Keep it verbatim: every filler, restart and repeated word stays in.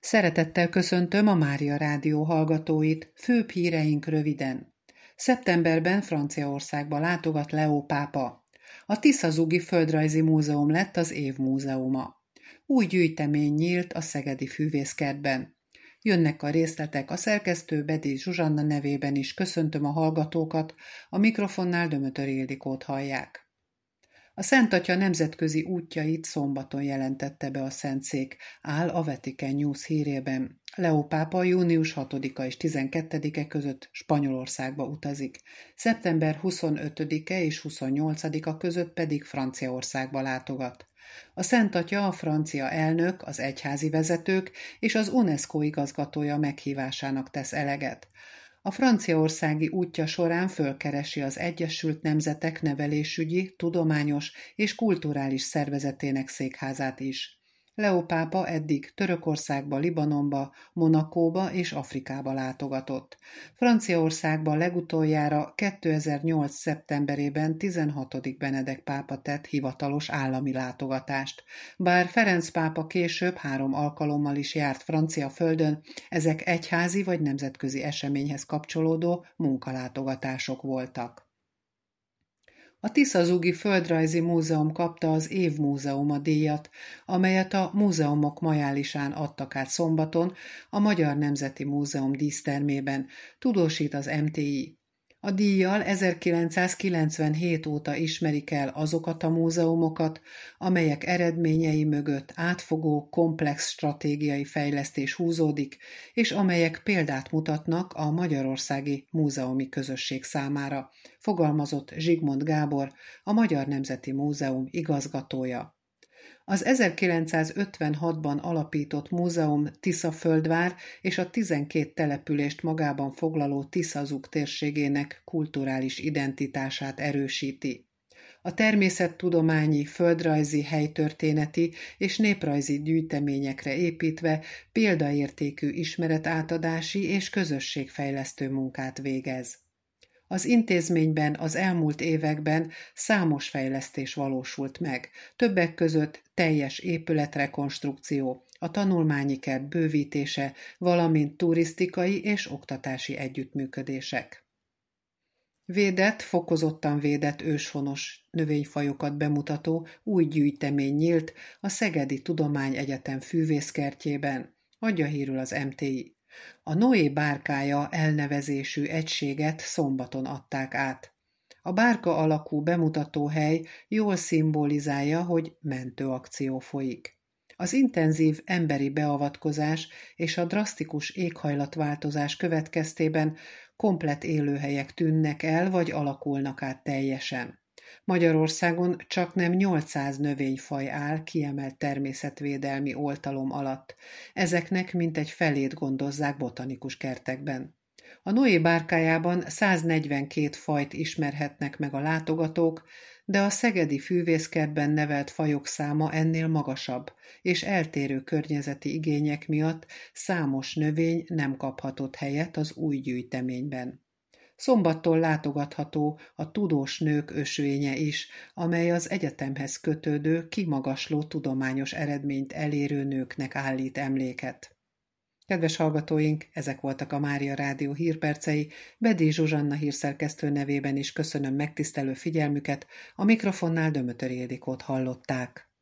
Szeretettel köszöntöm a Mária Rádió hallgatóit, főbb híreink röviden. Szeptemberben Franciaországba látogat Leó pápa. A Tisza-Zugi Földrajzi Múzeum lett az év múzeuma. Új gyűjtemény nyílt a szegedi fűvészkertben. Jönnek a részletek, a szerkesztő Bedély Zsuzsanna nevében is köszöntöm a hallgatókat, a mikrofonnál Dömötör Ildikót hallják. A Szent Atya nemzetközi útjait szombaton jelentette be a Szentszék, áll a Vatican News hírében. Leó pápa június hatodika és tizenkettedike között Spanyolországba utazik, szeptember huszonötödike és huszonnyolcadika között pedig Franciaországba látogat. A Szent Atya a francia elnök, az egyházi vezetők és az UNESCO igazgatója meghívásának tesz eleget. A franciaországi útja során fölkeresi az Egyesült Nemzetek nevelésügyi, tudományos és kulturális szervezetének székházát is. Leó pápa eddig Törökországba, Libanonba, Monakóba és Afrikába látogatott. Franciaországba legutoljára kétezer-nyolc. szeptemberében tizenhatodik Benedek pápa tett hivatalos állami látogatást. Bár Ferenc pápa később három alkalommal is járt francia földön, ezek egyházi vagy nemzetközi eseményhez kapcsolódó munkalátogatások voltak. A Tisza-Zugi Földrajzi Múzeum kapta az Év múzeuma díjat, amelyet a Múzeumok Majálisán adtak át szombaton a Magyar Nemzeti Múzeum dísztermében, tudósít az em té i. A díjjal ezerkilencszázkilencvenhét óta ismerik el azokat a múzeumokat, amelyek eredményei mögött átfogó, komplex stratégiai fejlesztés húzódik, és amelyek példát mutatnak a magyarországi múzeumi közösség számára, fogalmazott Zsigmond Gábor, a Magyar Nemzeti Múzeum igazgatója. Az ezerkilencszázötvenhatban alapított múzeum Tiszaföldvár és a tizenkét települést magában foglaló Tisza-Zug térségének kulturális identitását erősíti. A természettudományi, földrajzi, helytörténeti és néprajzi gyűjteményekre építve példaértékű ismeretátadási és közösségfejlesztő munkát végez. Az intézményben az elmúlt években számos fejlesztés valósult meg, többek között teljes épületrekonstrukció, a tanulmányi kert bővítése, valamint turisztikai és oktatási együttműködések. Védett, fokozottan védett őshonos növényfajokat bemutató új gyűjtemény nyílt a Szegedi Tudományegyetem fűvészkertjében, adja hírül az em té i. A Noé bárkája elnevezésű egységet szombaton adták át. A bárka alakú bemutatóhely jól szimbolizálja, hogy mentőakció folyik. Az intenzív emberi beavatkozás és a drasztikus éghajlatváltozás következtében komplett élőhelyek tűnnek el vagy alakulnak át teljesen. Magyarországon csaknem nyolcszáz növényfaj áll kiemelt természetvédelmi oltalom alatt. Ezeknek mintegy felét gondozzák botanikus kertekben. A Noé bárkájában száznegyvenkét fajt ismerhetnek meg a látogatók, de a szegedi fűvészkertben nevelt fajok száma ennél magasabb, és eltérő környezeti igények miatt számos növény nem kaphatott helyet az új gyűjteményben. Szombattól látogatható a Tudós Nők ösvénye is, amely az egyetemhez kötődő, kimagasló tudományos eredményt elérő nőknek állít emléket. Kedves hallgatóink, ezek voltak a Mária Rádió hírpercei, Bedély Zsuzsanna hírszerkesztő nevében is köszönöm megtisztelő figyelmüket, a mikrofonnál Dömötör Ildikót hallották.